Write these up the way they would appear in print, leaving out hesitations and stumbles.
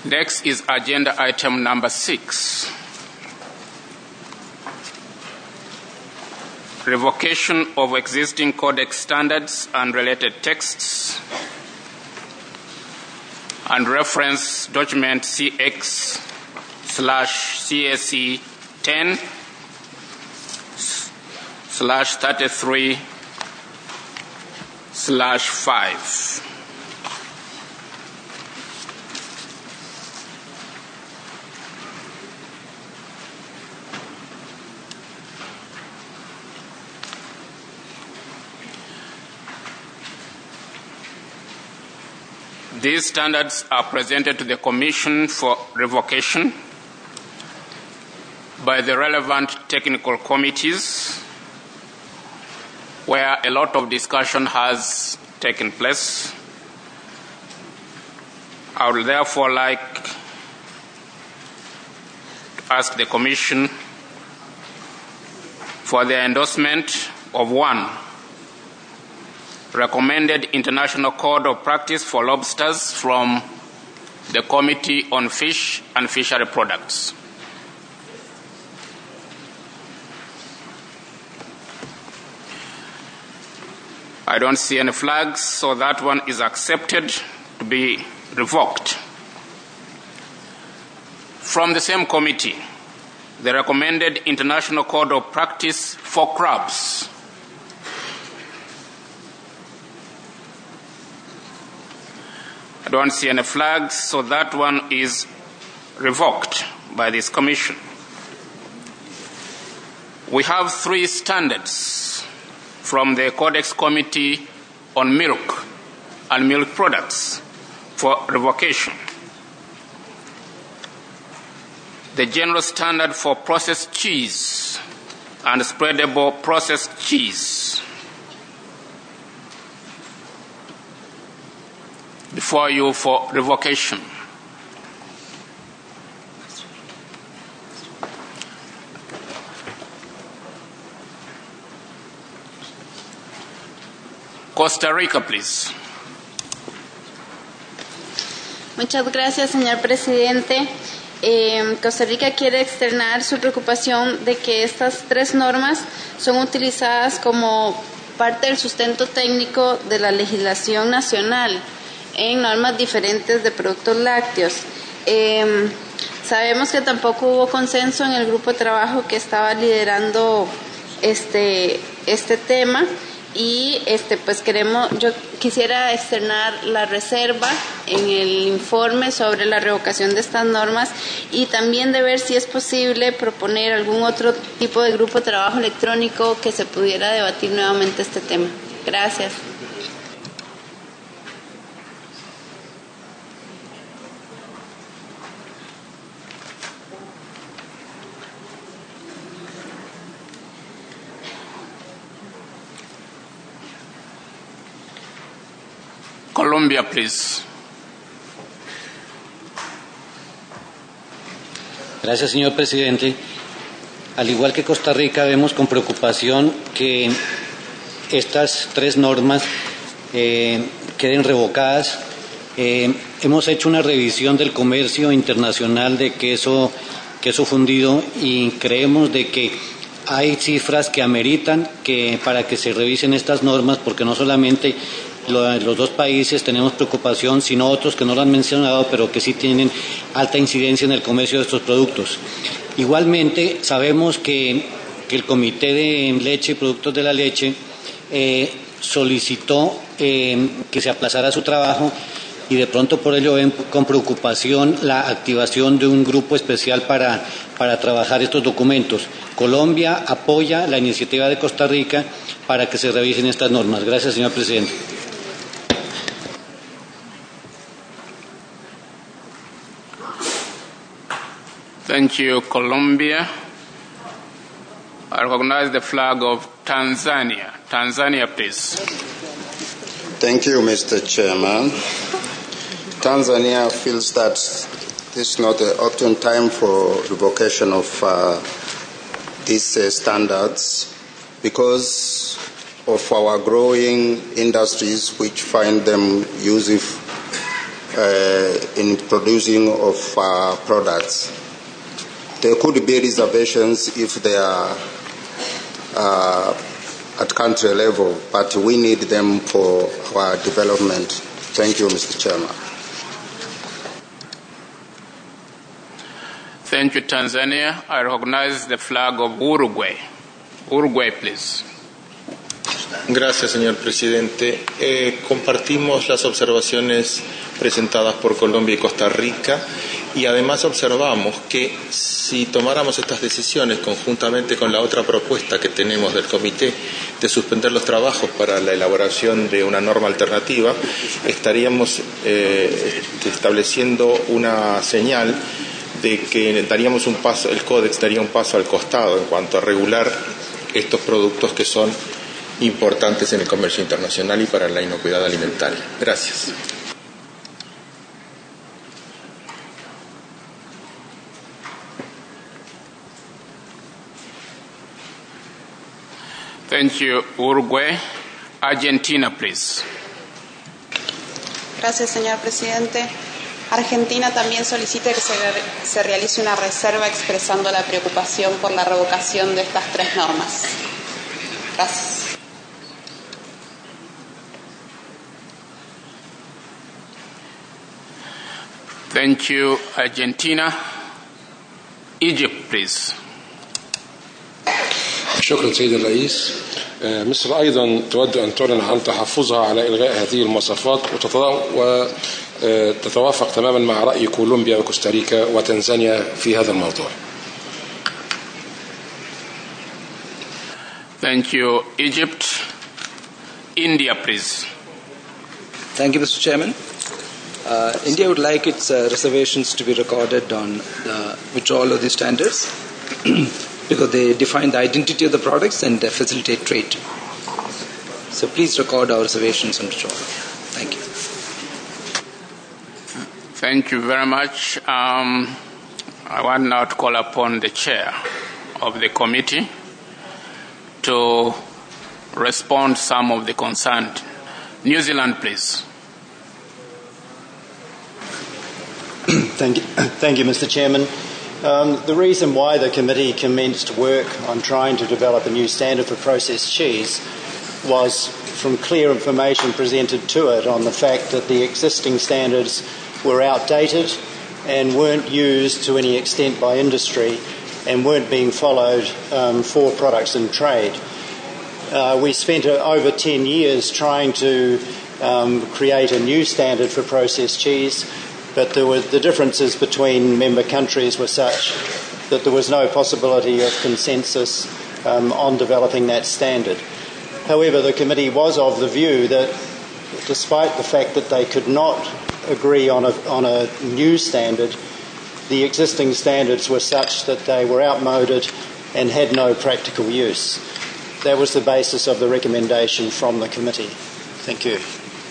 Next is agenda item number 6. Revocation of existing Codex standards and related texts, and reference document CX/CSE 10/33/5. These standards are presented to the Commission for revocation by the relevant technical committees, where a lot of discussion has taken place. I would therefore like to ask the Commission for the endorsement of 1. Recommended International Code of Practice for Lobsters from the Committee on Fish and Fishery Products. I don't see any flags, so that one is accepted to be revoked. From the same committee, the recommended International Code of Practice for crabs. I don't see any flags, so that one is revoked by this commission. We have 3 standards from the Codex Committee on Milk and Milk Products for revocation. The General Standard for Processed Cheese and Spreadable Processed Cheese. Before you for revocation. Costa Rica, please. Muchas gracias, señor presidente. Costa Rica quiere externar su preocupación de que estas 3 normas son utilizadas como parte del sustento técnico de la legislación nacional en normas diferentes de productos lácteos. Sabemos que tampoco hubo consenso en el grupo de trabajo que estaba liderando este tema y yo quisiera externar la reserva en el informe sobre la revocación de estas normas y también de ver si es posible proponer algún otro tipo de grupo de trabajo electrónico que se pudiera debatir nuevamente este tema. Gracias. Colombia, please. Gracias, señor presidente. Al igual que Costa Rica, vemos con preocupación que estas 3 normas queden revocadas. Hemos hecho una revisión del comercio internacional de queso fundido y creemos de que hay cifras que ameritan para que se revisen estas normas, porque no solamente los 2 países tenemos preocupación, sino otros que no lo han mencionado, pero que sí tienen alta incidencia en el comercio de estos productos. Igualmente, sabemos que el Comité de Leche y Productos de la Leche solicitó que se aplazara su trabajo y de pronto por ello ven con preocupación la activación de un grupo especial para trabajar estos documentos. Colombia apoya la iniciativa de Costa Rica para que se revisen estas normas. Gracias, señor presidente. Thank you, Colombia. I recognize the flag of Tanzania. Tanzania, please. Thank you, Mr. Chairman. Tanzania feels that this is not the opportune time for revocation of these standards because of our growing industries which find them in producing of products. There could be reservations if they are at country level, but we need them for our development. Thank you, Mr. Chairman. Thank you, Tanzania. I recognize the flag of Uruguay. Uruguay, please. Gracias, señor presidente. Compartimos las observaciones presentadas por Colombia y Costa Rica y además observamos que si tomáramos estas decisiones conjuntamente con la otra propuesta que tenemos del comité de suspender los trabajos para la elaboración de una norma alternativa, estaríamos estableciendo una señal de que daríamos un paso, el Códex daría un paso al costado en cuanto a regular estos productos que son importantes en el comercio internacional y para la inocuidad alimentaria. Gracias. Thank you, Uruguay. Argentina, please. Gracias, señor presidente. Argentina también solicita que se realice una reserva expresando la preocupación por la revocación de estas tres normas. Gracias. Thank you, Argentina. Egypt, please. شكرا سيد الرئيس. مصر أيضا تود أن تعلن عن تحفظها على إلغاء هذه المواصفات وتتوافق تماما مع رأي كولومبيا وكوستاريكا وتنزانيا في هذا الموضوع. Thank you, Egypt. India, please. Thank you, Mr. Chairman. India would like its reservations to be recorded on the withdrawal of these standards because they define the identity of the products and facilitate trade. So please record our reservations on withdrawal. Thank you. Thank you very much. I want now to call upon the chair of the committee to respond to some of the concerns. New Zealand, please. Thank you, Mr. Chairman. The reason why the committee commenced work on trying to develop a new standard for processed cheese was from clear information presented to it on the fact that the existing standards were outdated and weren't used to any extent by industry and weren't being followed for products in trade. We spent over 10 years trying to create a new standard for processed cheese, but the differences between member countries were such that there was no possibility of consensus on developing that standard. However, the committee was of the view that despite the fact that they could not agree on a new standard, the existing standards were such that they were outmoded and had no practical use. That was the basis of the recommendation from the committee. Thank you.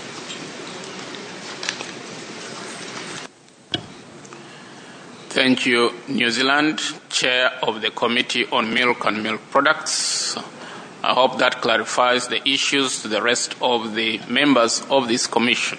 Thank you, New Zealand, Chair of the Committee on Milk and Milk Products. I hope that clarifies the issues to the rest of the members of this commission.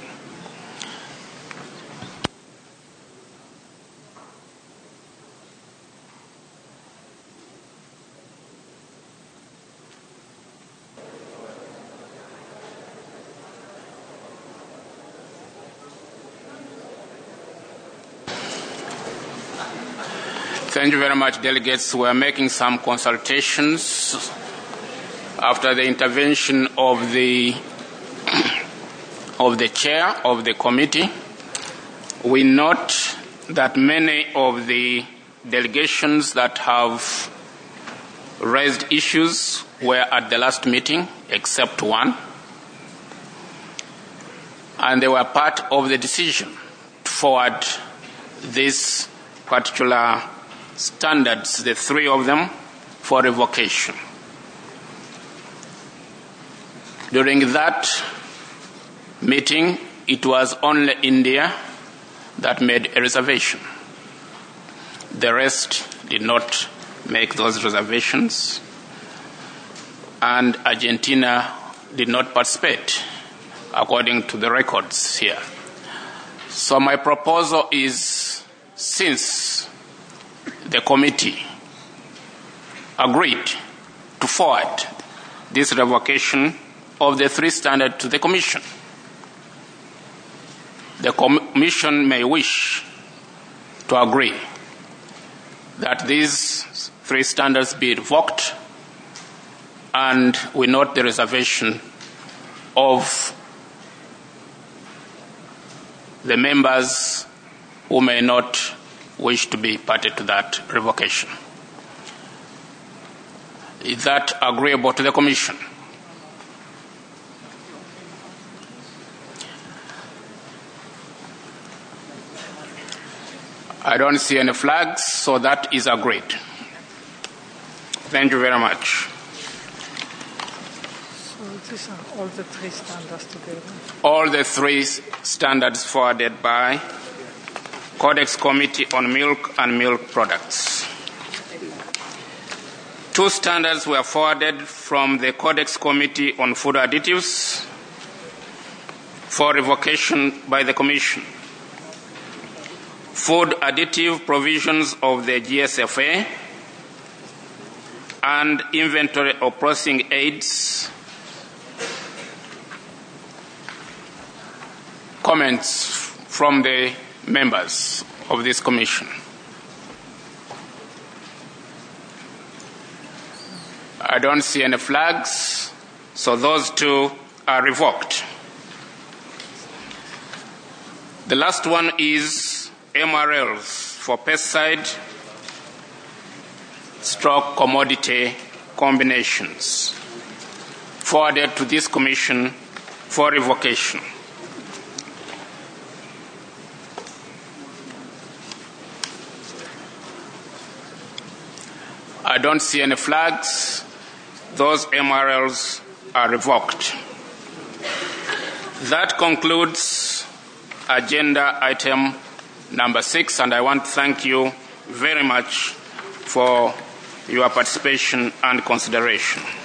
Thank you very much, delegates. We are making some consultations after the intervention of the chair of the committee. We note that many of the delegations that have raised issues were at the last meeting, except one, and they were part of the decision to forward this particular standards, the three of them, for revocation. During that meeting, it was only India that made a reservation. The rest did not make those reservations, and Argentina did not participate, according to the records here. So my proposal is, since the committee agreed to forward this revocation of the 3 standards to the Commission, the Commission may wish to agree that these 3 standards be revoked, and we note the reservation of the members who may not wish to be party to that revocation. Is that agreeable to the Commission? I don't see any flags, so that is agreed. Thank you very much. So these are all the 3 standards together? All the 3 standards forwarded by Codex Committee on Milk and Milk Products. 2 standards were forwarded from the Codex Committee on Food Additives for revocation by the Commission. Food additive provisions of the GSFA and inventory of processing aids. Comments from the members of this commission. I don't see any flags, so those 2 are revoked. The last one is MRLs for pesticide/commodity combinations, forwarded to this commission for revocation. I don't see any flags. Those MRLs are revoked. That concludes agenda item number 6, and I want to thank you very much for your participation and consideration.